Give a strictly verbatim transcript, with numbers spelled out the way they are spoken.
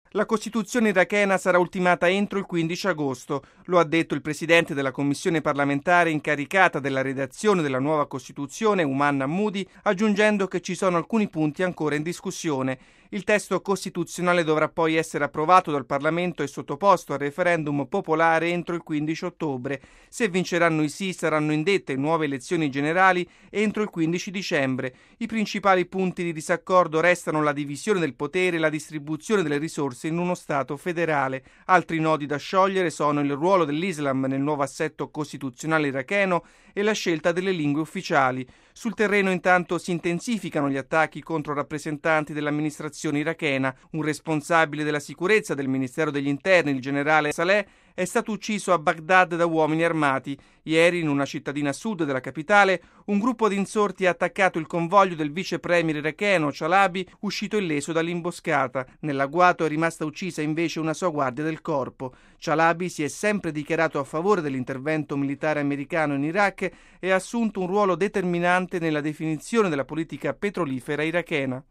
La Costituzione irachena sarà ultimata entro il quindici agosto, lo ha detto il presidente della commissione parlamentare incaricata della redazione della nuova Costituzione, Uman Hammudi, aggiungendo che ci sono alcuni punti ancora in discussione. Il testo costituzionale dovrà poi essere approvato dal Parlamento e sottoposto al referendum popolare entro il quindici ottobre. Se vinceranno i sì, saranno indette nuove elezioni generali entro il quindici dicembre. I principali punti di disaccordo restano la divisione del potere e la distribuzione delle risorse in uno Stato federale. Altri nodi da sciogliere sono il ruolo dell'Islam nel nuovo assetto costituzionale iracheno e la scelta delle lingue ufficiali. Sul terreno intanto si intensificano gli attacchi contro rappresentanti dell'amministrazione irachena. Un responsabile della sicurezza del Ministero degli Interni, il generale Saleh, è stato ucciso a Baghdad da uomini armati. Ieri, in una cittadina a sud della capitale, un gruppo di insorti ha attaccato il convoglio del vice premier iracheno Chalabi, uscito illeso dall'imboscata. Nell'agguato è rimasta uccisa invece una sua guardia del corpo. Chalabi si è sempre dichiarato a favore dell'intervento militare americano in Iraq e ha assunto un ruolo determinante nella definizione della politica petrolifera irachena.